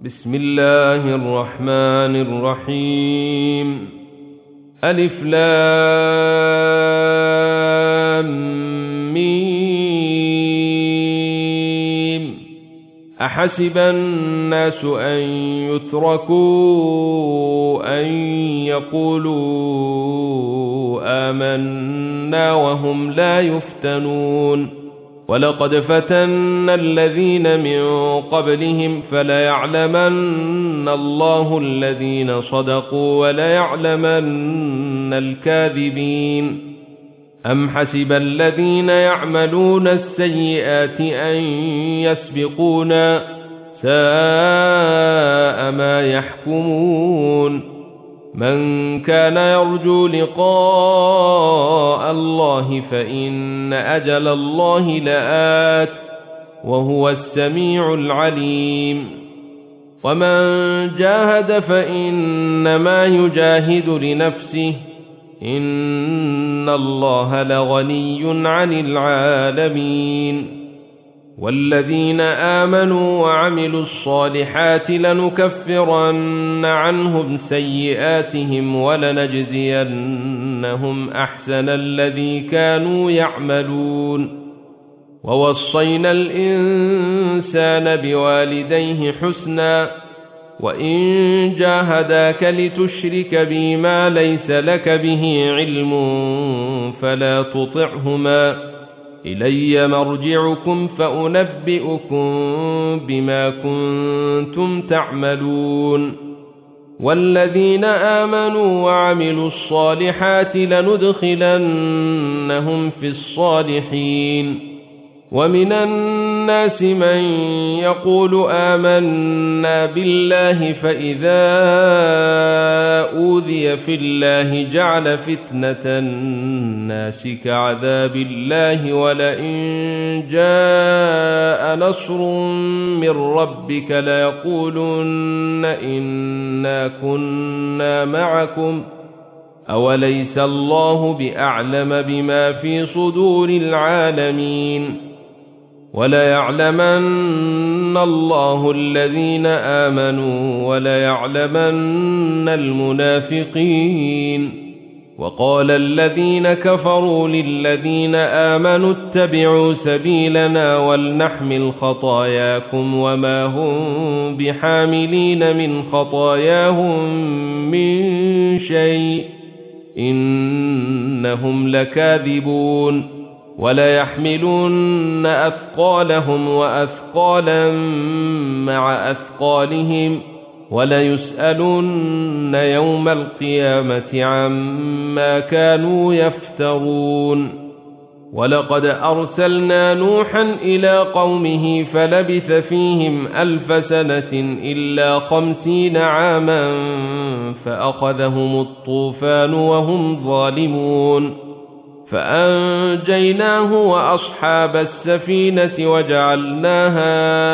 بسم الله الرحمن الرحيم. ألف لام ميم. أحسب الناس أن يتركوا أن يقولوا آمنا وهم لا يفتنون. ولقد فتنا الذين من قبلهم فليعلمن الله الذين صدقوا وليعلمن الكاذبين. أم حسب الذين يعملون السيئات أن يسبقونا ساء ما يحكمون. من كان يرجو لقاء الله فإن أجل الله لآت وهو السميع العليم. ومن جاهد فإنما يجاهد لنفسه إن الله لغني عن العالمين. والذين آمنوا وعملوا الصالحات لنكفرن عنهم سيئاتهم ولنجزينهم أحسن الذي كانوا يعملون. ووصينا الإنسان بوالديه حسنا وإن جاهداك لتشرك بي ما ليس لك به علم فلا تطعهما إلي مرجعكم فأنبئكم بما كنتم تعملون. والذين آمنوا وعملوا الصالحات لندخلنهم في الصالحين. ومن الناس من يقول آمنا بالله فإذا أوذي في الله جعل فتنة الناس كعذاب الله ولئن جاء نصر من ربك ليقولن إنا كنا معكم أوليس الله بأعلم بما في صدور العالمين. وليعلمن الله الذين آمنوا وليعلمن المنافقين. وقال الذين كفروا للذين آمنوا اتبعوا سبيلنا ولنحمل خطاياكم وما هم بحاملين من خطاياهم من شيء إنهم لكاذبون. وليحملن أثقالهم وأثقالا مع أثقالهم وليسألن يوم القيامة عما كانوا يفترون. ولقد أرسلنا نوحا إلى قومه فلبث فيهم 1000 سنة إلا 50 عاما فأخذهم الطوفان وهم ظالمون. فأنجيناه وأصحاب السفينة وجعلناها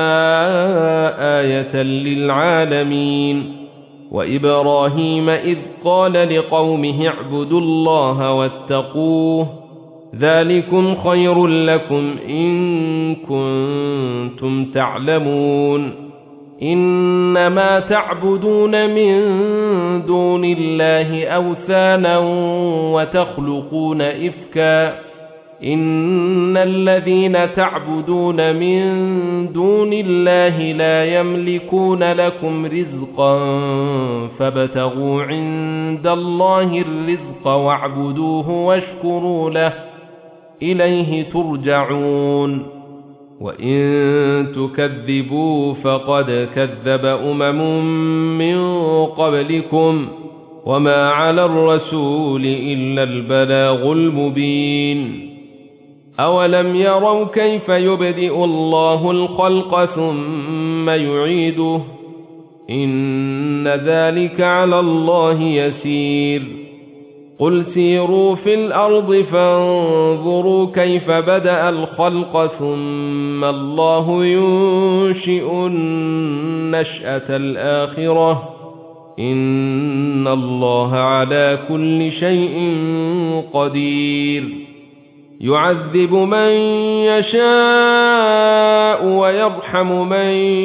آية للعالمين. وإبراهيم إذ قال لقومه اعبدوا الله واتقوه ذلكم خير لكم إن كنتم تعلمون. إنما تعبدون من دون الله أوثانا وتخلقون إفكا إن الذين تعبدون من دون الله لا يملكون لكم رزقا فابتغوا عند الله الرزق واعبدوه واشكروا له إليه ترجعون. وإن تكذبوا فقد كذب من قبلكم وما على الرسول إلا البلاغ المبين. أولم يروا كيف يبدئ الله الخلق ثم يعيده إن ذلك على الله يسير. قل سيروا في الأرض فانظروا كيف بدأ الخلق ثم الله ينشئ النشأة الآخرة إن الله على كل شيء قدير. يعذب من يشاء يشاء ويرحم من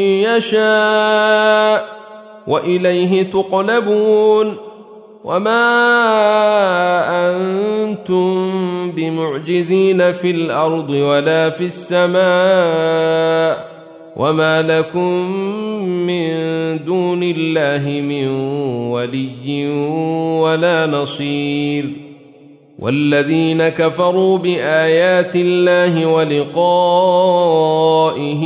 يشاء وإليه تقلبون وما أنتم بمعجزين في الأرض ولا في السماء وما لكم من دون الله من ولي ولا نصير والذين كفروا بآيات الله ولقائه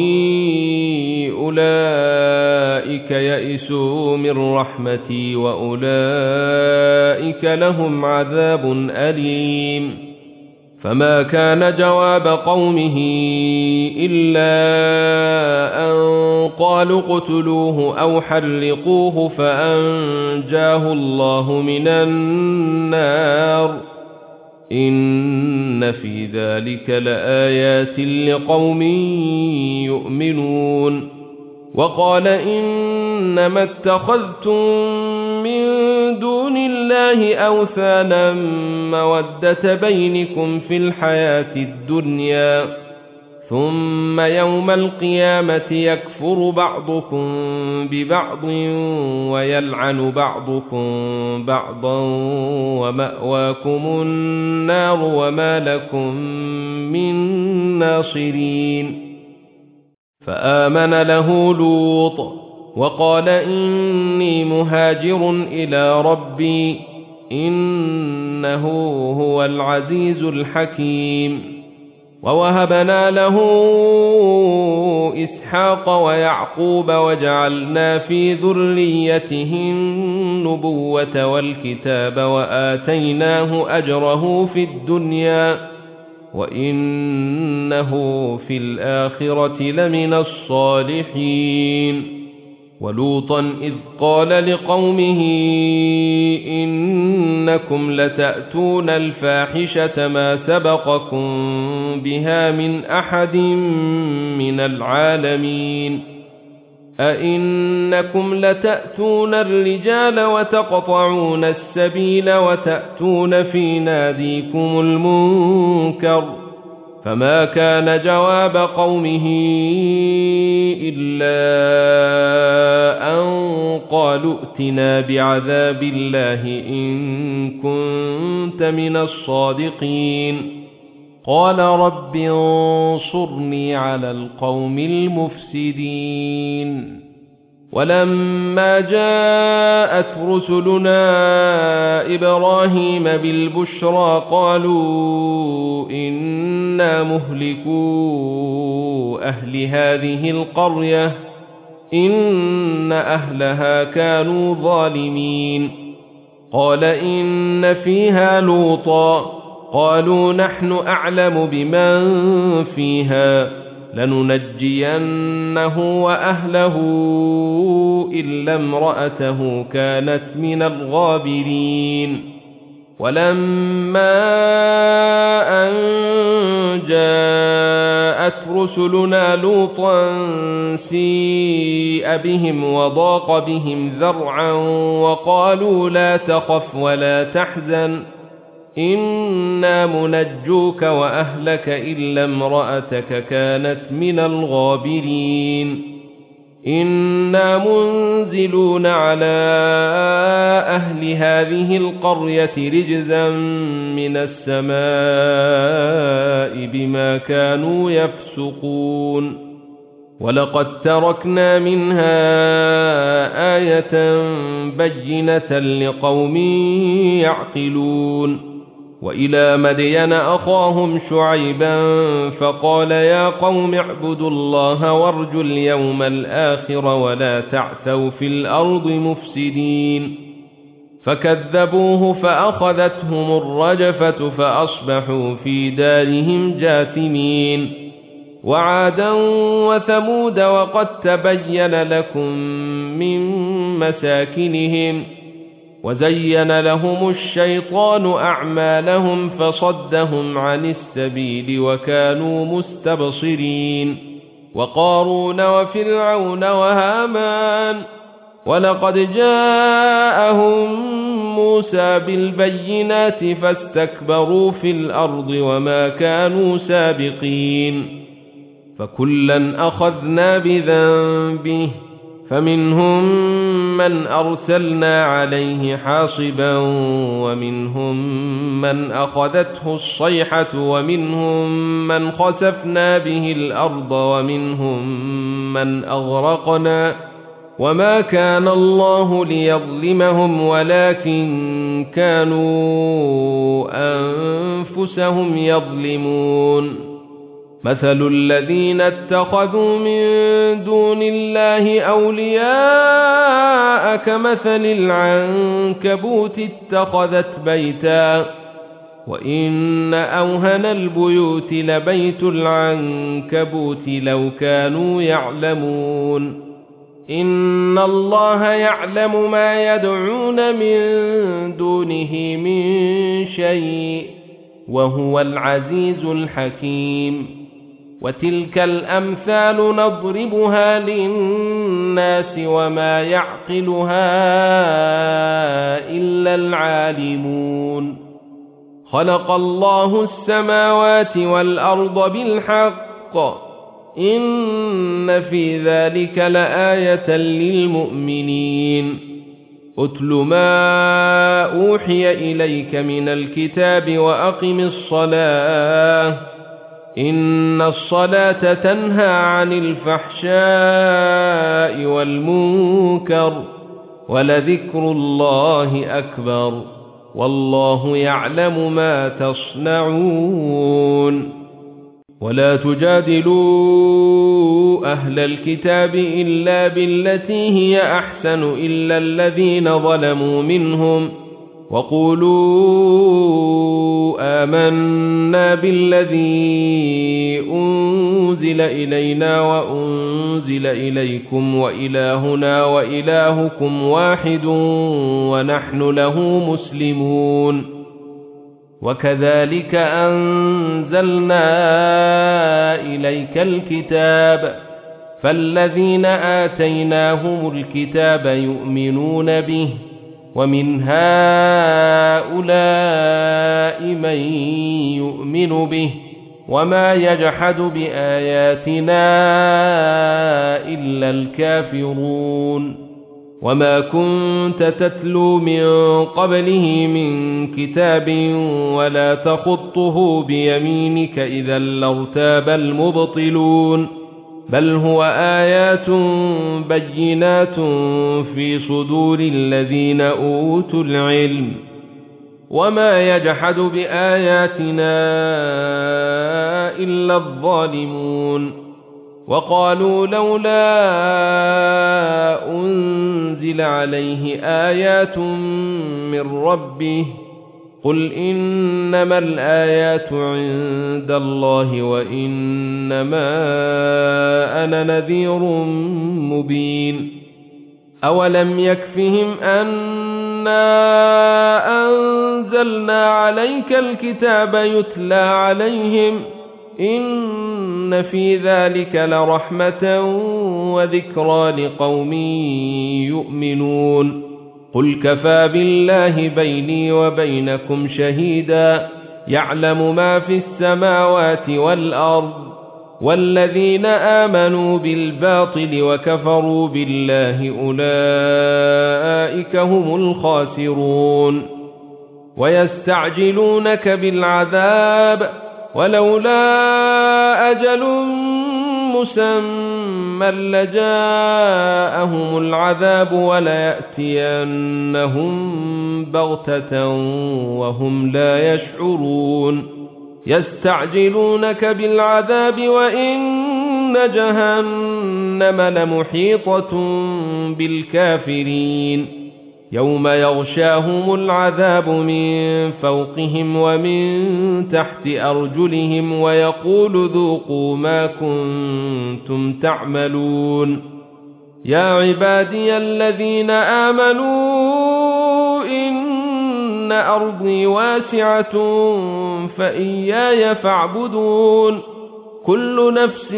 أولئك يئسوا من رحمتي وأولئك لهم عذاب أليم فما كان جواب قومه إلا أن قالوا اقتلوه أو حرقوه فأنجاه الله من النار إن في ذلك لآيات لقوم يؤمنون وقال إنما اتخذتم من دون الله أوثانا مودة بينكم في الحياة الدنيا ثم يوم القيامة يكفر بعضكم ببعض ويلعن بعضكم بعضا ومأواكم النار وما لكم من ناصرين فآمن له لوط وقال إني مهاجر إلى ربي إنه هو العزيز الحكيم ووهبنا له إسحاق ويعقوب وجعلنا في ذريته النبوة والكتاب وآتيناه أجره في الدنيا وإنه في الآخرة لمن الصالحين ولوطا إذ قال لقومه إنكم لتأتون الفاحشة ما سبقكم بها من أحد من العالمين أئنكم لتأتون الرجال وتقطعون السبيل وتأتون في ناديكم المنكر فما كان جواب قومه إلا أن قالوا ائتنا بعذاب الله إن كنت من الصادقين قال رب انصرني على القوم المفسدين ولما جاءت رسلنا إبراهيم بالبشرى قالوا إنا مهلكو أهل هذه القرية إن أهلها كانوا ظالمين قال إن فيها لوطا قالوا نحن أعلم بمن فيها لننجينه وأهله إلا امرأته كانت من الغابرين ولما أن جاءت رسلنا لوطا سيء بهم وضاق بهم ذرعا وقالوا لا تخف ولا تحزن إنا منجوك وأهلك إلا امرأتك كانت من الغابرين إنا منزلون على أهل هذه القرية رجزا من السماء بما كانوا يفسقون ولقد تركنا منها آية بينة لقوم يعقلون وإلى مدين أخاهم شعيبا فقال يا قوم اعبدوا الله وارجوا اليوم الآخر ولا تعثوا في الأرض مفسدين فكذبوه فأخذتهم الرجفة فأصبحوا في دارهم جاثمين وعادا وثمود وقد تبين لكم من مساكنهم وزين لهم الشيطان أعمالهم فصدهم عن السبيل وكانوا مستبصرين وقارون وفرعون وهامان ولقد جاءهم موسى بالبينات فاستكبروا في الأرض وما كانوا سابقين فكلا أخذنا بذنبه فمنهم من أرسلنا عليه حاصبا ومنهم من أخذته الصيحة ومنهم من خسفنا به الأرض ومنهم من أغرقنا وما كان الله ليظلمهم ولكن كانوا أنفسهم يظلمون مثل الذين اتخذوا من دون الله أولياء كمثل العنكبوت اتخذت بيتا وإن أوهن البيوت لبيت العنكبوت لو كانوا يعلمون إن الله يعلم ما يدعون من دونه من شيء وهو العزيز الحكيم وتلك الأمثال نضربها للناس وما يعقلها إلا العالمون خلق الله السماوات والأرض بالحق إن في ذلك لآية للمؤمنين أتل ما أوحي إليك من الكتاب وأقم الصلاة إن الصلاة تنهى عن الفحشاء والمنكر ولذكر الله أكبر والله يعلم ما تصنعون ولا تجادلوا أهل الكتاب إلا بالتي هي أحسن إلا الذين ظلموا منهم وقولوا آمنا بالذي أنزل إلينا وأنزل إليكم وإلهنا وإلهكم واحد ونحن له مسلمون وكذلك أنزلنا إليك الكتاب فالذين آتيناهم الكتاب يؤمنون به ومن هؤلاء من يؤمن به وما يجحد بآياتنا إلا الكافرون وما كنت تتلو من قبله من كتاب ولا تخطه بيمينك إذا لارتاب المبطلون بل هو آيات بينات في صدور الذين أوتوا العلم وما يجحد بآياتنا إلا الظالمون وقالوا لولا أنزل عليه آيات من ربه قل إنما الآيات عند الله وإنما أنا نذير مبين أولم يكفهم أننا أنزلنا عليك الكتاب يتلى عليهم إن في ذلك لرحمة وذكرى لقوم يؤمنون قل كفى بالله بيني وبينكم شهيدا يعلم ما في السماوات والأرض والذين آمنوا بالباطل وكفروا بالله أولئك هم الخاسرون ويستعجلونك بالعذاب ولولا أجل مسمى لجاءهم العذاب وليأتينهم بغتة وهم لا يشعرون يستعجلونك بالعذاب وإن جهنم لمحيطة بالكافرين يوم يغشاهم العذاب من فوقهم ومن تحت أرجلهم ويقول ذوقوا ما كنتم تعملون يا عبادي الذين آمنوا إن أرضي واسعة فإياي فاعبدون كل نفس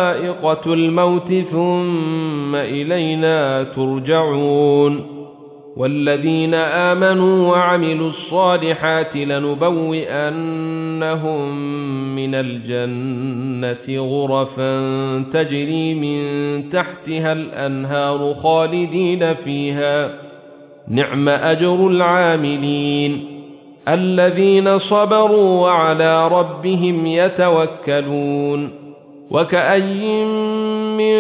ذائقة الموت ثم إلينا ترجعون والذين آمنوا وعملوا الصالحات لنبوئنهم من الجنة غرفا تجري من تحتها الأنهار خالدين فيها نعم أجر العاملين الذين صبروا وعلى ربهم يتوكلون وكأي من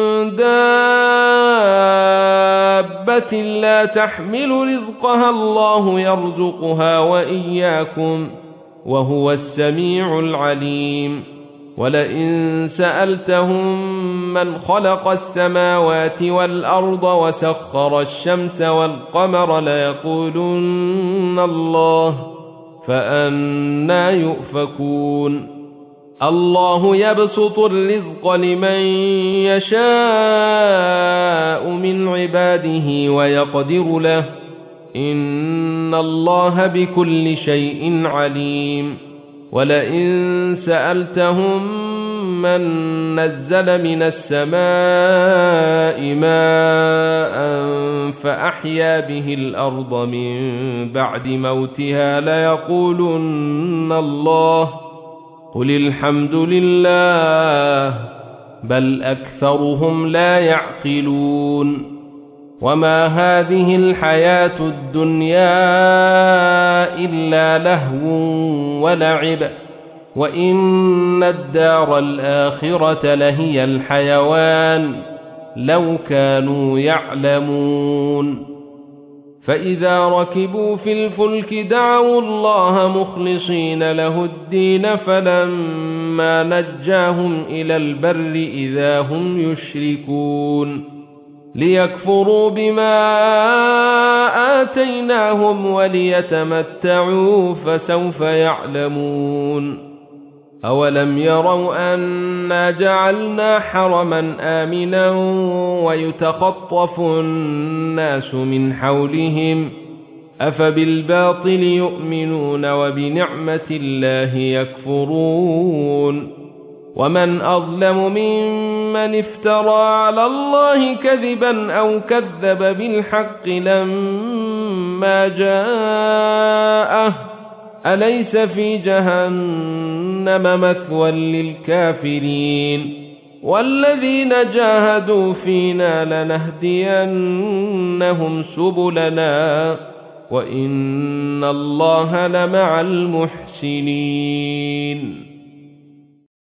دابة لا تحمل رزقها الله يرزقها وإياكم وهو السميع العليم ولئن سألتهم من خلق السماوات والأرض وسخر الشمس والقمر ليقولن الله فأنى يؤفكون الله يبسط الرزق لمن يشاء من عباده ويقدر له إن الله بكل شيء عليم ولئن سألتهم من نزل من السماء ماء فأحيا به الأرض من بعد موتها ليقولن الله قل الحمد لله بل أكثرهم لا يعقلون وما هذه الحياة الدنيا إلا لهو ولعب وإن الدار الآخرة لهي الحيوان لو كانوا يعلمون فإذا ركبوا في الفلك دعوا الله مخلصين له الدين فلما نجاهم إلى البر إذا هم يشركون ليكفروا بما آتيناهم وليتمتعوا فسوف يعلمون أولم يروا أنا جعلنا حرما آمنا ويتخطف الناس من حولهم أفبالباطل يؤمنون وبنعمة الله يكفرون ومن أظلم ممن افترى على الله كذبا أو كذب بالحق لما جاءه أليس في جهنم مثوى للكافرين والذين جاهدوا فينا لنهدينهم سبلنا وإن الله لمع المحسنين